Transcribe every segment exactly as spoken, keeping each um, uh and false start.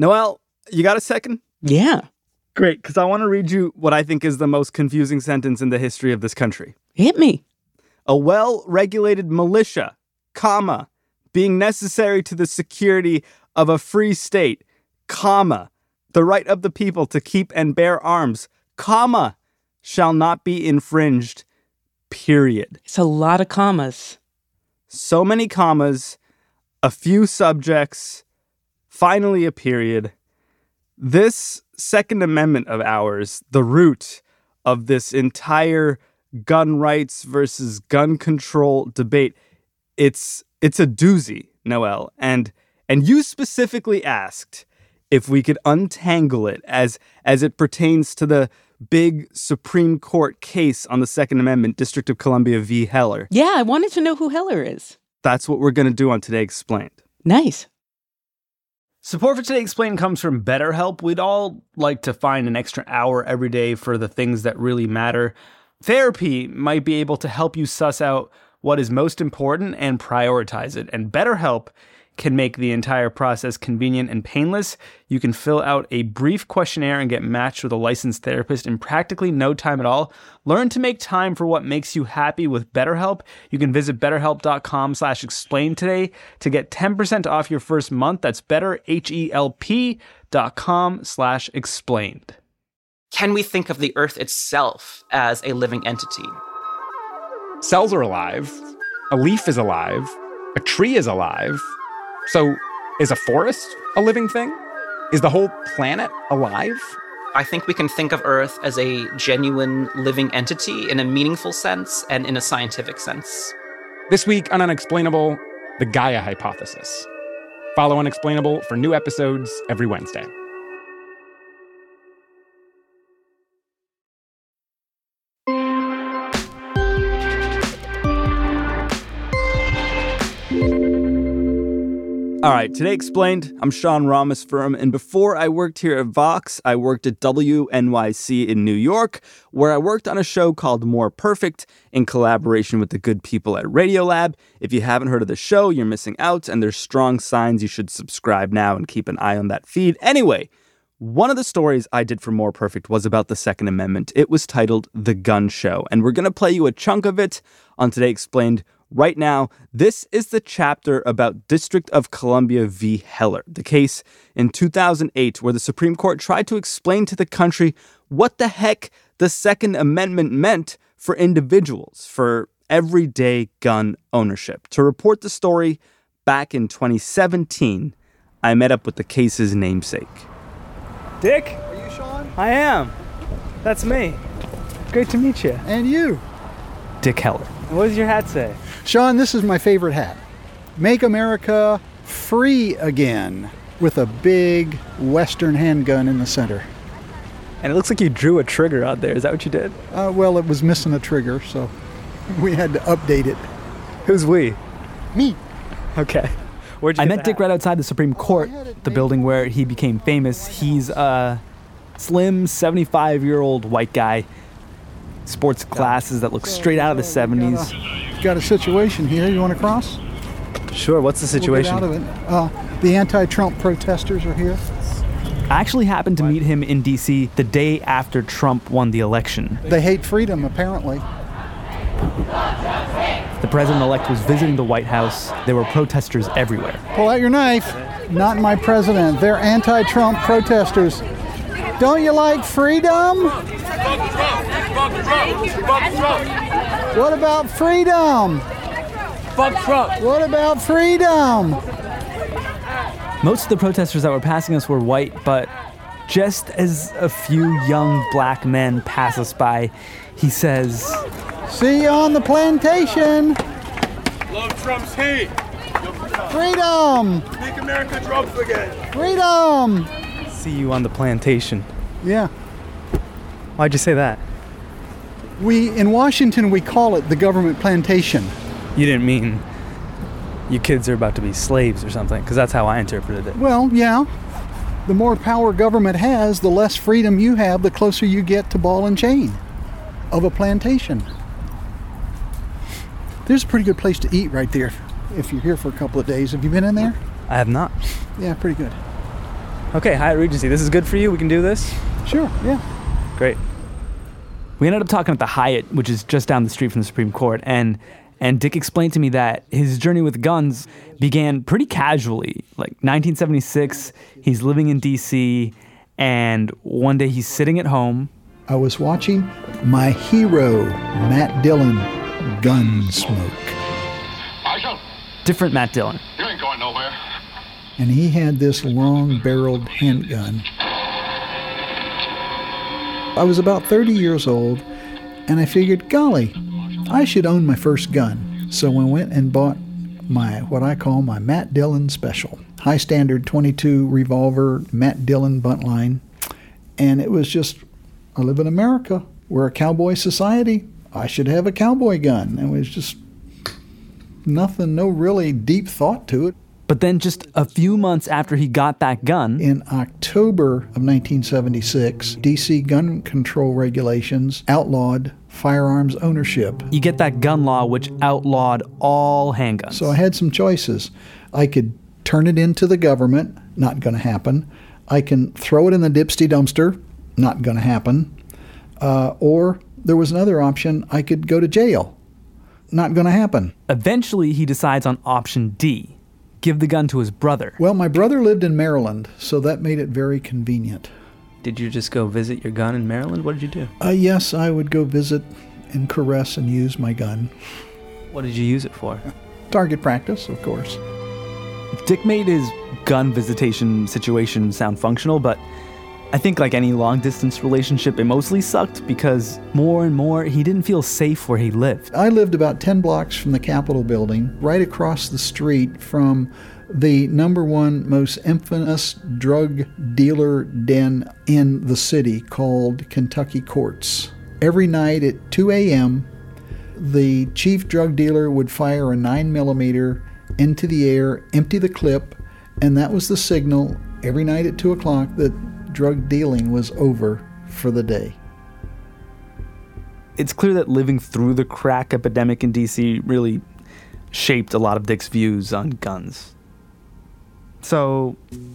Noelle, you got a second? Yeah. Great, because I want to read you what I think is the most confusing sentence in the history of this country. Hit me. A well-regulated militia, comma, being necessary to the security of a free state, comma, the right of the people to keep and bear arms, comma, shall not be infringed, period. It's a lot of commas. So many commas, a few subjects, finally a period. This Second Amendment of ours, the root of this entire gun rights versus gun control debate, it's it's a doozy, Noelle. And and you specifically asked if we could untangle it as as it pertains to the big Supreme Court case on the Second Amendment, District of Columbia v. Heller. Yeah, I wanted to know who Heller is. That's what we're going to do on Today Explained. Nice. Support for Today Explained comes from BetterHelp. We'd all like to find an extra hour every day for the things that really matter. Therapy might be able to help you suss out what is most important and prioritize it. And BetterHelp can make the entire process convenient and painless. You can fill out a brief questionnaire and get matched with a licensed therapist in practically no time at all. Learn to make time for what makes you happy with BetterHelp. You can visit betterhelp.com slash explain today to get ten percent off your first month. That's betterhelp.com slash explained. Can we think of the Earth itself as a living entity? Cells are alive. A leaf is alive. A tree is alive. So, is a forest a living thing? Is the whole planet alive? I think we can think of Earth as a genuine living entity in a meaningful sense and in a scientific sense. This week on Unexplainable, the Gaia hypothesis. Follow Unexplainable for new episodes every Wednesday. All right, Today Explained, I'm Sean Rameswaram, and before I worked here at Vox, I worked at W N Y C in New York, where I worked on a show called More Perfect in collaboration with the good people at Radiolab. If you haven't heard of the show, you're missing out, and there's strong signs you should subscribe now and keep an eye on that feed. Anyway, one of the stories I did for More Perfect was about the Second Amendment. It was titled The Gun Show, and we're going to play you a chunk of it on Today Explained right now. This is the chapter about District of Columbia v. Heller, the case in two thousand eight where the Supreme Court tried to explain to the country what the heck the Second Amendment meant for individuals, for everyday gun ownership. To report the story, back in twenty seventeen, I met up with the case's namesake. Dick? Are you Sean? I am. That's me. Great to meet you. And you. Dick Heller. What does your hat say? Sean, this is my favorite hat. Make America free again, with a big Western handgun in the center. And it looks like you drew a trigger out there. Is that what you did? Uh, well, it was missing a trigger, so we had to update it. Who's we? Me. Okay. Where'd you I get met the Dick hat? right outside the Supreme Court, the building where he became famous. He's a slim, seventy-five-year-old white guy. Sports glasses that look straight out of the seventies. Got a situation here. You want to cross? Sure, what's the situation? We'll get out of it. Uh, the anti-Trump protesters are here. I actually happened to meet him in D C the day after Trump won the election. They hate freedom, apparently. The president-elect was visiting the White House. There were protesters everywhere. Pull out your knife. Not my president. They're anti-Trump protesters. Don't you like freedom? What about freedom? Fuck Trump. What about freedom? Most of the protesters that were passing us were white, but just as a few young black men pass us by, he says, "See you on the plantation." Love Trump's hate. Freedom. Make America Trump again. Freedom. See you on the plantation. Yeah. Why'd you say that? We, in Washington, we call it the government plantation. You didn't mean you kids are about to be slaves or something, because that's how I interpreted it. Well, yeah. The more power government has, the less freedom you have, the closer you get to ball and chain of a plantation. There's a pretty good place to eat right there if you're here for a couple of days. Have you been in there? I have not. Yeah, pretty good. Okay, Hyatt Regency, this is good for you? We can do this? Sure, yeah. Great. We ended up talking at the Hyatt, which is just down the street from the Supreme Court, and and Dick explained to me that his journey with guns began pretty casually. Like nineteen seventy-six, he's living in D C, and one day he's sitting at home. I was watching my hero, Matt Dillon, Gunsmoke. Marshal, Different Matt Dillon. you ain't going nowhere. And he had this long-barreled handgun. I was about thirty years old, and I figured, golly, I should own my first gun. So I went and bought my, what I call my Matt Dillon Special. High standard twenty-two revolver, Matt Dillon buntline. And it was just, I live in America. We're a cowboy society. I should have a cowboy gun. It was just nothing, no really deep thought to it. But then just a few months after he got that gun, in October of nineteen seventy-six, D C gun control regulations outlawed firearms ownership. You get that gun law which outlawed all handguns. So I had some choices. I could turn it into the government, not going to happen. I can throw it in the dipsty dumpster, not going to happen. Uh, or there was another option, I could go to jail, not going to happen. Eventually he decides on option D. Give the gun to his brother. Well, my brother lived in Maryland, so that made it very convenient. Did you just go visit your gun in Maryland? What did you do? Uh, yes, I would go visit and caress and use my gun. What did you use it for? Target practice, of course. Dick made his gun visitation situation sound functional, but I think like any long-distance relationship, it mostly sucked because more and more he didn't feel safe where he lived. I lived about ten blocks from the Capitol building, right across the street from the number one most infamous drug dealer den in the city called Kentucky Courts. Every night at two a.m., the chief drug dealer would fire a nine millimeter into the air, empty the clip, and that was the signal every night at two o'clock that drug dealing was over for the day. It's clear that living through the crack epidemic in D C really shaped a lot of Dick's views on guns. So,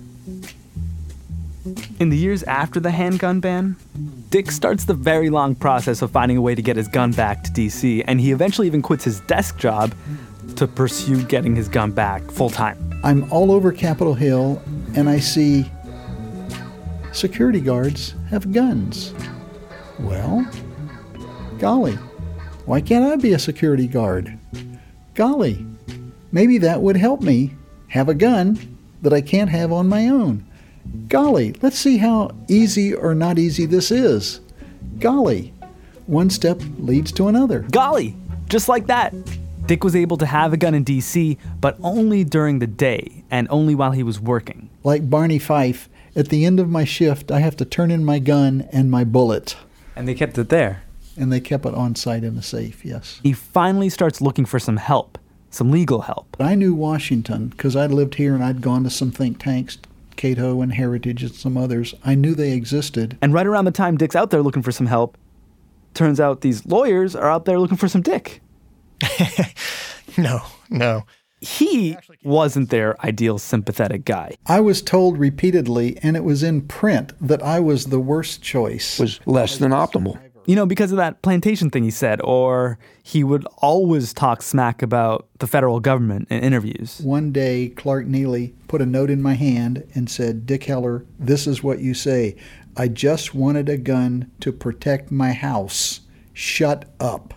in the years after the handgun ban, Dick starts the very long process of finding a way to get his gun back to D C, and he eventually even quits his desk job to pursue getting his gun back full time. I'm all over Capitol Hill, and I see security guards have guns. Well, golly, why can't I be a security guard? Golly, maybe that would help me have a gun that I can't have on my own. Golly, let's see how easy or not easy this is. Golly, one step leads to another. Golly, just like that. Dick was able to have a gun in D C, but only during the day and only while he was working. Like Barney Fife, at the end of my shift, I have to turn in my gun and my bullet. And they kept it there. And they kept it on site in the safe, yes. He finally starts looking for some help, some legal help. I knew Washington because I'd lived here and I'd gone to some think tanks, Cato and Heritage and some others. I knew they existed. And right around the time Dick's out there looking for some help, turns out these lawyers are out there looking for some Dick. No, no. He wasn't their ideal sympathetic guy. I was told repeatedly, and it was in print, that I was the worst choice. Was less than optimal. You know, because of that plantation thing he said, or he would always talk smack about the federal government in interviews. One day, Clark Neely put a note in my hand and said, Dick Heller, this is what you say. I just wanted a gun to protect my house. Shut up.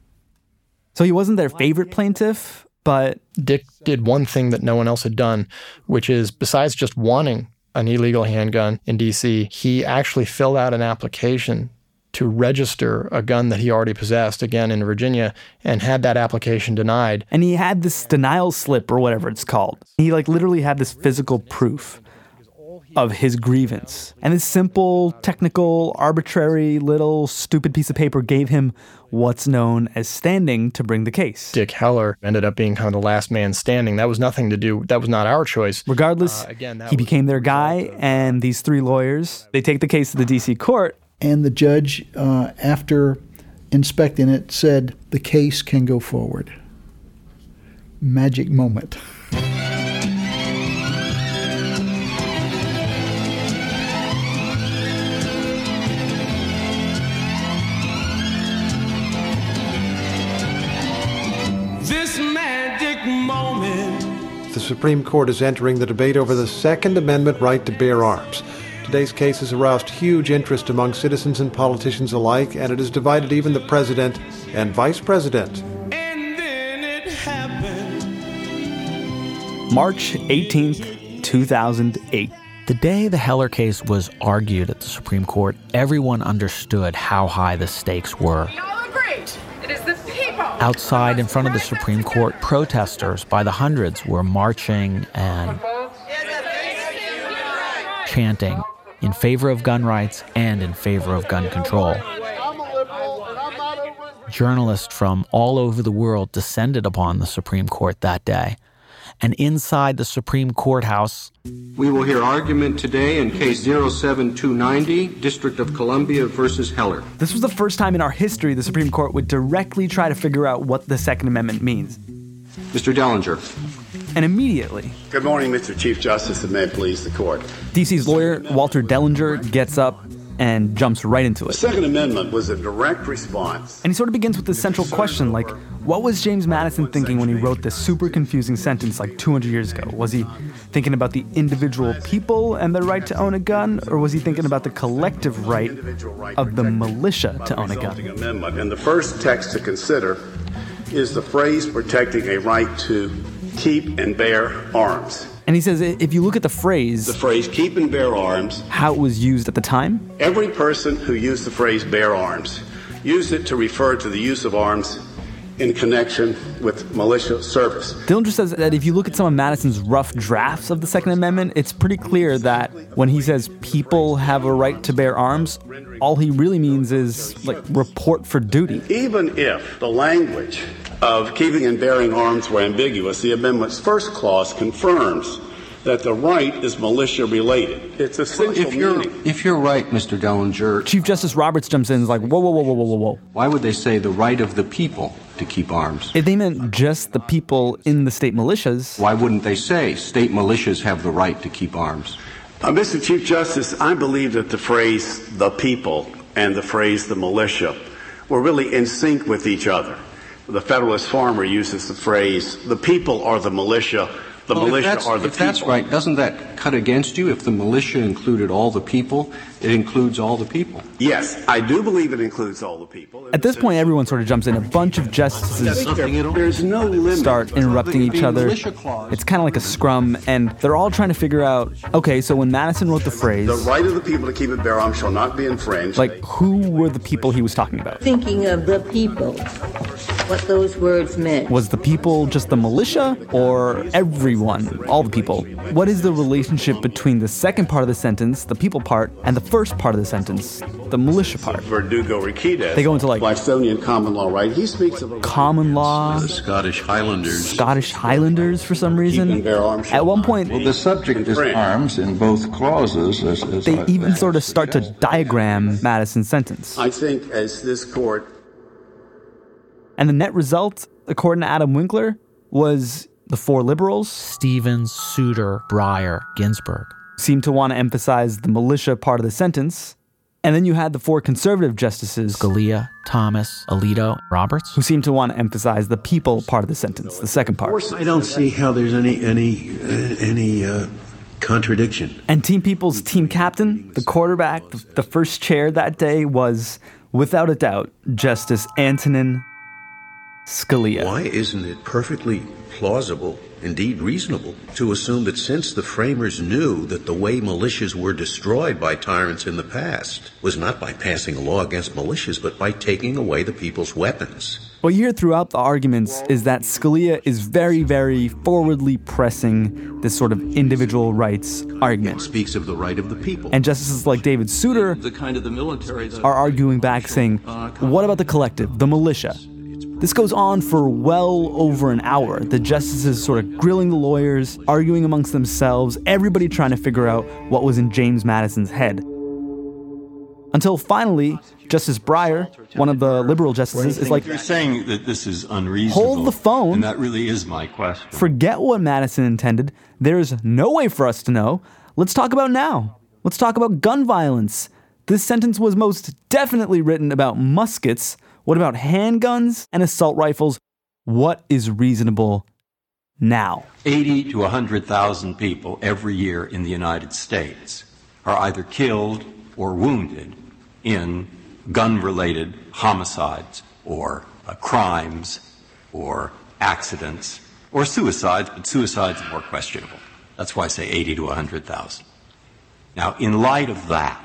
So he wasn't their favorite plaintiff, but Dick did one thing that no one else had done, which is besides just wanting an illegal handgun in D C, he actually filled out an application to register a gun that he already possessed, again in Virginia, and had that application denied. And he had this denial slip or whatever it's called. He like literally had this physical proof of his grievance. And this simple, technical, arbitrary, little stupid piece of paper gave him what's known as standing to bring the case. Dick Heller ended up being kind of the last man standing. That was nothing to do, that was not our choice. Regardless, uh, again, he became their guy, and these three lawyers, they take the case to the D C court. And the judge, uh, after inspecting it, said the case can go forward. Magic moment. Supreme Court is entering the debate over the Second Amendment right to bear arms. Today's case has aroused huge interest among citizens and politicians alike, and it has divided even the president and vice president. And then it happened. March eighteenth, two thousand eight. The day the Heller case was argued at the Supreme Court, everyone understood how high the stakes were. It is the people. Outside in front of the Supreme Court, protesters by the hundreds were marching and chanting in favor of gun rights and in favor of gun control. Journalists from all over the world descended upon the Supreme Court that day. And inside the Supreme Courthouse, we will hear argument today in case zero seven two nine zero, District of Columbia versus Heller. This was the first time in our history the Supreme Court would directly try to figure out what the Second Amendment means. Mister Dellinger. And immediately... Good morning, Mister Chief Justice, and may it please the Court. D C's lawyer, Walter Dellinger, gets up and jumps right into it. The Second Amendment was a direct response. And he sort of begins with this central question, like, what was James Madison thinking when he wrote this super confusing sentence like two hundred years ago? Was he thinking about the individual people and their right to own a gun, or was he thinking about the collective right of the militia to own a gun? Amendment. And the first text to consider is the phrase protecting a right to keep and bear arms. And he says, if you look at the phrase... The phrase keep and bear arms... How it was used at the time? Every person who used the phrase bear arms used it to refer to the use of arms in connection with militia service. Dillinger says that if you look at some of Madison's rough drafts of the Second Amendment, it's pretty clear that when he says people have a right to bear arms, all he really means is, like, report for duty. Even if the language of keeping and bearing arms were ambiguous, the amendment's first clause confirms that the right is militia-related. It's essential well, if you're, meaning. If you're right, Mister Dellinger... Chief Justice Roberts jumps in and is like, whoa, whoa, whoa, whoa, whoa, whoa. Why would they say the right of the people to keep arms? If they meant just the people in the state militias... Why wouldn't they say state militias have the right to keep arms? Uh, Mister Chief Justice, I believe that the phrase the people and the phrase the militia were really in sync with each other. The Federalist Farmer uses the phrase the people are the militia. The well, militia if are the if people. That's right. Doesn't that cut against you? If the militia included all the people, it includes all the people. Yes, I do believe it includes all the people. At this point, everyone sort of jumps in. A bunch of justices There's no limit. start interrupting each other. It's kind of like a scrum, and they're all trying to figure out, okay, so when Madison wrote the phrase... The right of the people to keep and bear arms shall not be infringed. Like, who were the people he was talking about? Thinking of the people, what those words meant. Was the people just the militia, or everyone, all the people? What is the relationship between the second part of the sentence, the people part, and the first part of the sentence, the militia part? Verdugo Riquidez. They go into like Blackstonian common law, right? He speaks of a common law. The Scottish Highlanders. Scottish Highlanders for some reason. At one point, well, the subject is arms in both clauses. As, as they I, even sort of start to diagram Madison's sentence. I think as this court. And the net result, according to Adam Winkler, was the four liberals, Stevens, Souter, Breyer, Ginsburg, seemed to want to emphasize the militia part of the sentence. And then you had the four conservative justices, Scalia, Thomas, Alito, Roberts, who seemed to want to emphasize the people part of the sentence, the second part. I don't see how there's any any uh, any uh, contradiction. And Team People's team captain, the quarterback, the, the first chair that day was, without a doubt, Justice Antonin Scalia. Why isn't it perfectly plausible, indeed reasonable, to assume that since the framers knew that the way militias were destroyed by tyrants in the past was not by passing a law against militias, but by taking away the people's weapons? What you hear throughout the arguments is that Scalia is very, very forwardly pressing this sort of individual rights argument. It speaks of the right of the people. And justices like David Souter the kind of the military are arguing back saying, what about the collective, the militia? This goes on for well over an hour. The justices sort of grilling the lawyers, arguing amongst themselves, everybody trying to figure out what was in James Madison's head. Until finally, Justice Breyer, one of the liberal justices, is like, you're saying that this is unreasonable. Hold the phone. And that really is my question. Forget what Madison intended. There's no way for us to know. Let's talk about now. Let's talk about gun violence. This sentence was most definitely written about muskets. What about handguns and assault rifles? What is reasonable now. eighty to one hundred thousand people every year in the United States are either killed or wounded in gun-related homicides or uh, crimes or accidents or suicides, but suicides are more questionable. That's why I say eighty to one hundred thousand. Now, in light of that,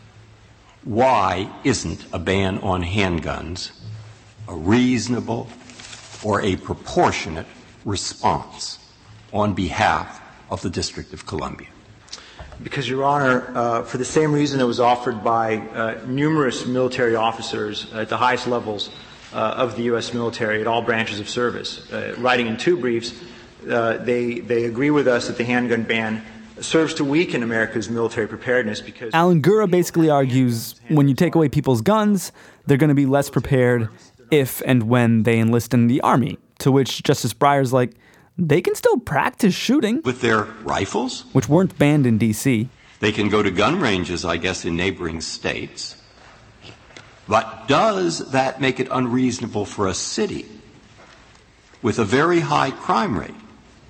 why isn't a ban on handguns a reasonable or a proportionate response on behalf of the District of Columbia? Because, Your Honor, uh, for the same reason it was offered by uh, numerous military officers at the highest levels uh, of the U S military at all branches of service. Uh, writing in two briefs, uh, they, they agree with us that the handgun ban serves to weaken America's military preparedness because... Alan Gura basically argues when you take away people's guns, they're going to be less prepared if and when they enlist in the Army, to which Justice Breyer's like, they can still practice shooting. With their rifles? Which weren't banned in D C. They can go to gun ranges, I guess, in neighboring states. But does that make it unreasonable for a city with a very high crime rate,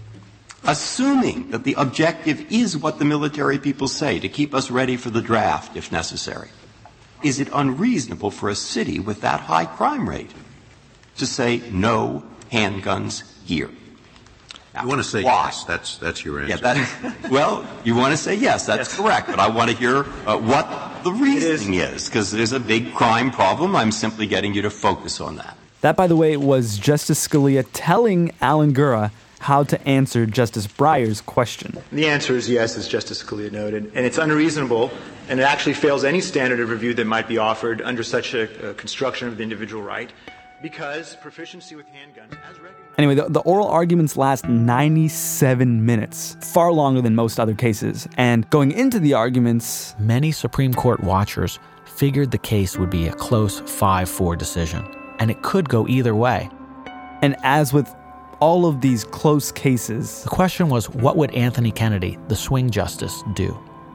assuming that the objective is what the military people say, to keep us ready for the draft if necessary? Is it unreasonable for a city with that high crime rate to say no handguns here? You want to say Why? yes. That's, that's your answer. Yeah, that, well, you want to say yes, that's yes. correct. But I want to hear uh, what the reasoning is, because there's a big crime problem. I'm simply getting you to focus on that. That, by the way, was Justice Scalia telling Alan Gura how to answer Justice Breyer's question. The answer is yes, as Justice Scalia noted. And it's unreasonable, and it actually fails any standard of review that might be offered under such a, a construction of the individual right, because proficiency with handguns, as recognized... Anyway, the, the oral arguments last ninety-seven minutes, far longer than most other cases. And going into the arguments... Many Supreme Court watchers figured the case would be a close five four decision, and it could go either way. And as with all of these close cases... The question was, what would Anthony Kennedy, the swing justice, do?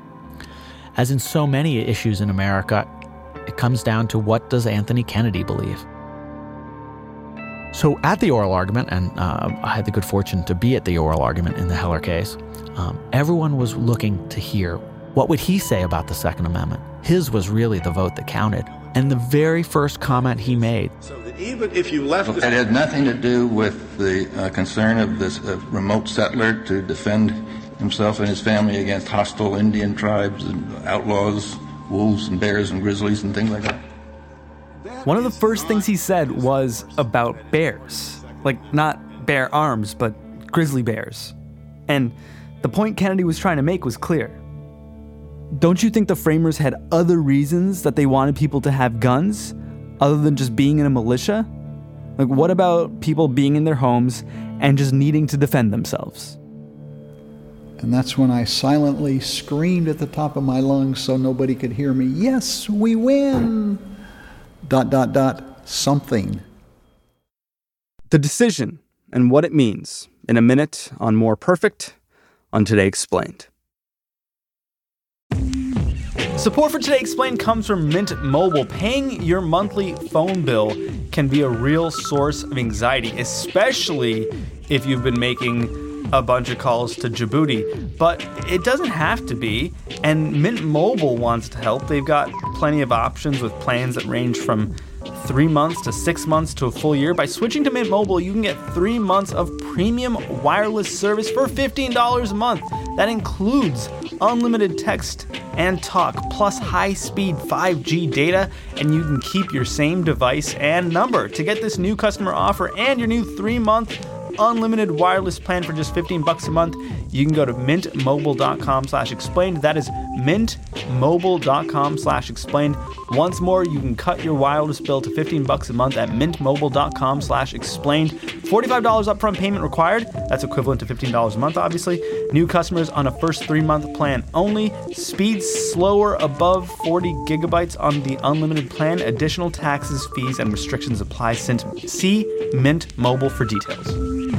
As in so many issues in America, it comes down to what does Anthony Kennedy believe? So at the oral argument, and uh, I had the good fortune to be at the oral argument in the Heller case, um, everyone was looking to hear what would he say about the Second Amendment. His was really the vote that counted. And the very first comment he made... So that even if you left... Well, it had nothing to do with the uh, concern of this uh, remote settler to defend himself and his family against hostile Indian tribes and outlaws, wolves and bears and grizzlies and things like that. One of the first things he said was about bears. Like, not bear arms, but grizzly bears. And the point Kennedy was trying to make was clear. Don't you think the framers had other reasons that they wanted people to have guns, other than just being in a militia? Like, what about people being in their homes and just needing to defend themselves? And that's when I silently screamed at the top of my lungs so nobody could hear me, "Yes, we win!" Dot, dot, dot, something. The decision and what it means in a minute on More Perfect on Today Explained. Support for Today Explained comes from Mint Mobile. Paying your monthly phone bill can be a real source of anxiety, especially if you've been making a bunch of calls to Djibouti. But it doesn't have to be, and Mint Mobile wants to help. They've got plenty of options with plans that range from three months to six months to a full year. By switching to Mint Mobile, you can get three months of premium wireless service for fifteen dollars a month. That includes unlimited text and talk, plus high-speed five G data, and you can keep your same device and number. To get this new customer offer and your new three-month unlimited wireless plan for just fifteen bucks a month, you can go to mintmobile.com slash explained. That is mintmobile.com slash explained. Once more, you can cut your wireless bill to fifteen bucks a month at mintmobile.com slash explained. forty-five dollars upfront payment required. That's equivalent to fifteen dollars a month, obviously. New customers on a first three-month plan only. Speeds slower above forty gigabytes on the unlimited plan. Additional taxes, fees, and restrictions apply. See Mint Mobile for details.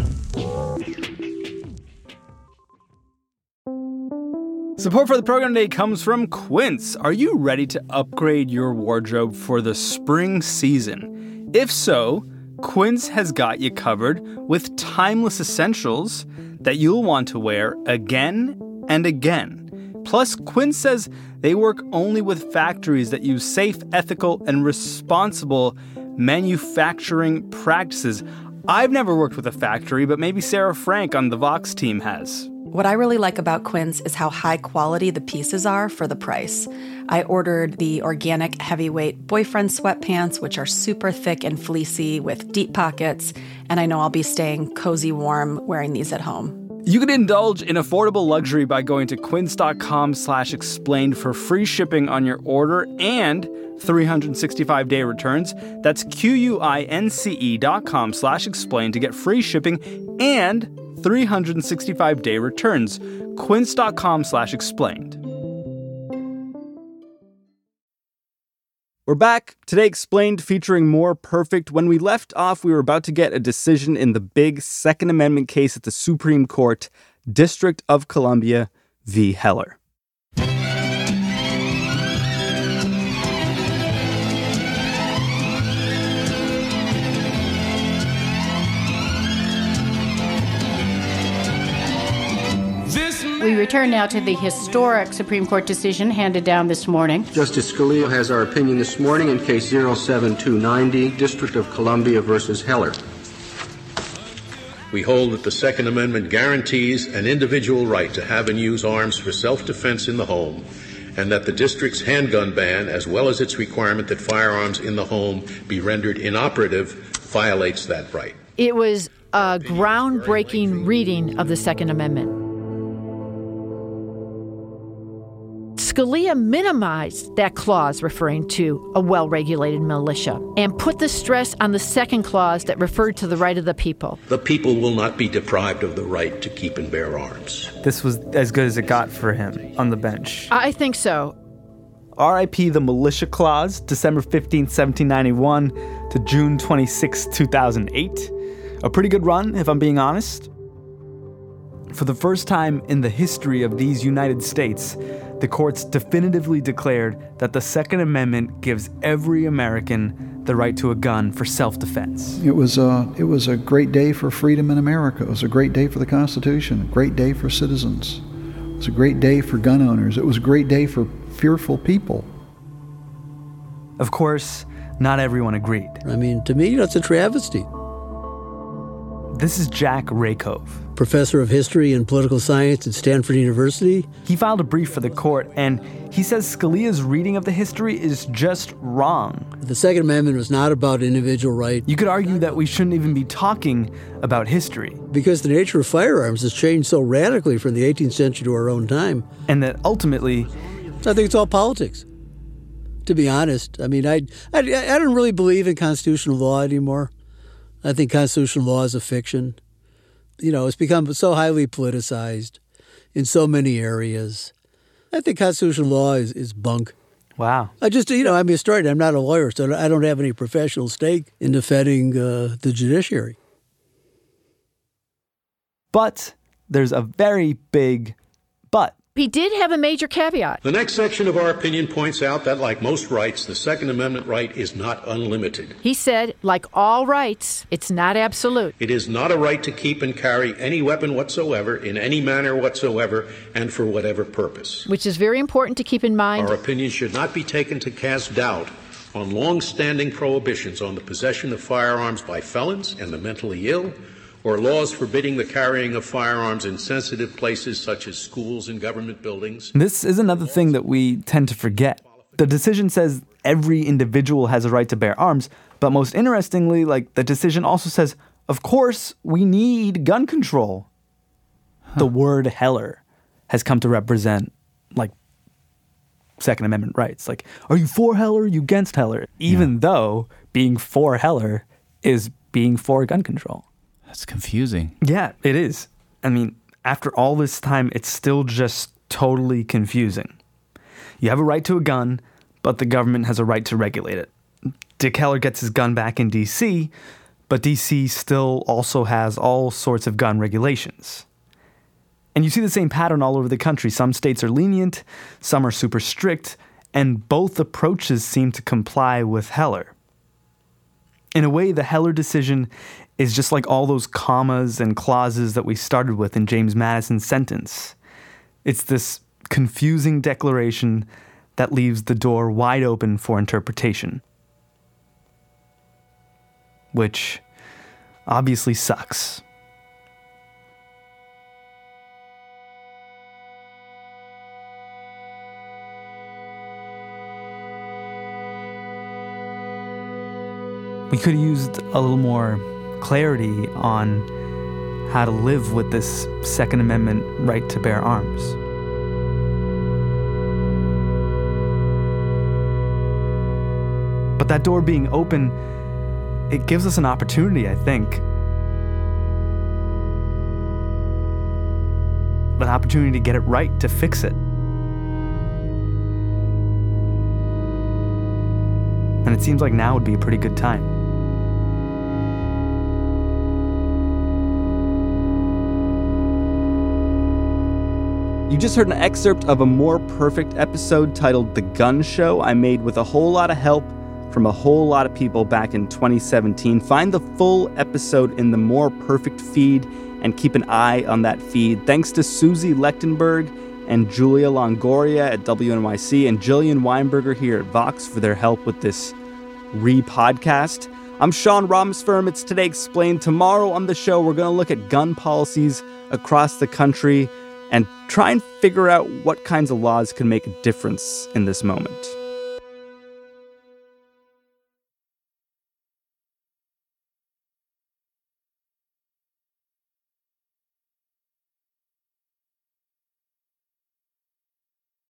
Support for the program today comes from Quince. Are you ready to upgrade your wardrobe for the spring season? If so, Quince has got you covered with timeless essentials that you'll want to wear again and again. Plus, Quince says they work only with factories that use safe, ethical, and responsible manufacturing practices. I've never worked with a factory, but maybe Sarah Frank on the Vox team has. What I really like about Quince is how high quality the pieces are for the price. I ordered the organic heavyweight boyfriend sweatpants, which are super thick and fleecy with deep pockets, and I know I'll be staying cozy warm wearing these at home. You can indulge in affordable luxury by going to quince.com slash explained for free shipping on your order and three hundred sixty-five day returns. That's Q-U-I-N-C-E dot com slash explained to get free shipping and three hundred sixty-five day returns. Quince.com slash explained. We're back. Today Explained featuring More Perfect. When we left off, we were about to get a decision in the big Second Amendment case at the Supreme Court, District of Columbia v. Heller. We return now to the historic Supreme Court decision handed down this morning. Justice Scalia has our opinion this morning in case zero seven two ninety, District of Columbia versus Heller. We hold that the Second Amendment guarantees an individual right to have and use arms for self-defense in the home, and that the district's handgun ban, as well as its requirement that firearms in the home be rendered inoperative, violates that right. It was a groundbreaking reading of the Second Amendment. Scalia minimized that clause referring to a well-regulated militia and put the stress on the second clause that referred to the right of the people. The people will not be deprived of the right to keep and bear arms. This was as good as it got for him on the bench. I think so. R I P the Militia Clause, December fifteenth, seventeen ninety-one to June twenty-sixth, two thousand eight. A pretty good run, if I'm being honest. For the first time in the history of these United States, the courts definitively declared that the Second Amendment gives every American the right to a gun for self-defense. It was a, it was a great day for freedom in America. It was a great day for the Constitution, a great day for citizens. It was a great day for gun owners. It was a great day for fearful people. Of course, not everyone agreed. I mean, to me, that's a travesty. This is Jack Rakove, professor of history and political science at Stanford University. He filed a brief for the court, and he says Scalia's reading of the history is just wrong. The Second Amendment was not about individual right. You could argue that we shouldn't even be talking about history. Because the nature of firearms has changed so radically from the eighteenth century to our own time. And that ultimately... I think it's all politics, to be honest. I mean, I, I, I don't really believe in constitutional law anymore. I think constitutional law is a fiction. You know, it's become so highly politicized in so many areas. I think constitutional law is, is bunk. Wow. I just, you know, I'm a historian. I'm not a lawyer, so I don't have any professional stake in defending uh, the judiciary. But there's a very big but. He did have a major caveat. The next section of our opinion points out that, like most rights, the Second Amendment right is not unlimited. He said, like all rights, it's not absolute. It is not a right to keep and carry any weapon whatsoever, in any manner whatsoever, and for whatever purpose. Which is very important to keep in mind. Our opinion should not be taken to cast doubt on long-standing prohibitions on the possession of firearms by felons and the mentally ill, or laws forbidding the carrying of firearms in sensitive places such as schools and government buildings. This is another thing that we tend to forget. The decision says every individual has a right to bear arms, but most interestingly, like, the decision also says, of course, we need gun control. Huh. The word Heller has come to represent, like, Second Amendment rights. Like, are you for Heller? Are you against Heller? Even yeah. though being for Heller is being for gun control. That's confusing. Yeah, it is. I mean, after all this time, it's still just totally confusing. You have a right to a gun, but the government has a right to regulate it. Dick Heller gets his gun back in D C, but D C still also has all sorts of gun regulations. And you see the same pattern all over the country. Some states are lenient, some are super strict, and both approaches seem to comply with Heller. In a way, the Heller decision is just like all those commas and clauses that we started with in James Madison's sentence. It's this confusing declaration that leaves the door wide open for interpretation. Which obviously sucks. We could have used a little more clarity on how to live with this Second Amendment right to bear arms. But that door being open, it gives us an opportunity, I think. An opportunity to get it right, to fix it. And it seems like now would be a pretty good time. You just heard an excerpt of a More Perfect episode titled The Gun Show I made with a whole lot of help from a whole lot of people back in twenty seventeen. Find the full episode in the More Perfect feed and keep an eye on that feed. Thanks to Susie Lechtenberg and Julia Longoria at W N Y C and Jillian Weinberger here at Vox for their help with this re-podcast. I'm Sean Rameswaram. It's Today Explained. Tomorrow on the show, we're going to look at gun policies across the country and try and figure out what kinds of laws can make a difference in this moment.